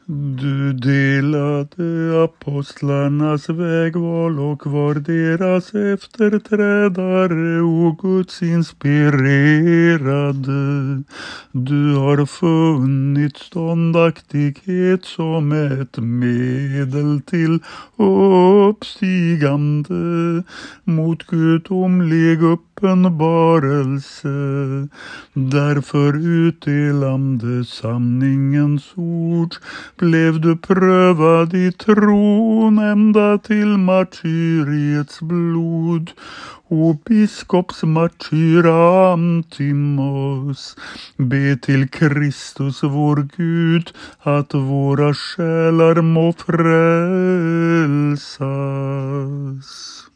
Du delade apostlarnas vägval och var deras efterträdare och Guds inspirerade. Du har funnit ståndaktighet som ett medel till uppstigande mot gudomlig uppenbarelse. Därför utdelande sanningens ord blev du prövad i tron ända till martyriets blod. O biskopsmartyr Antimos, be till Kristus vår Gud att våra själar må frälsas.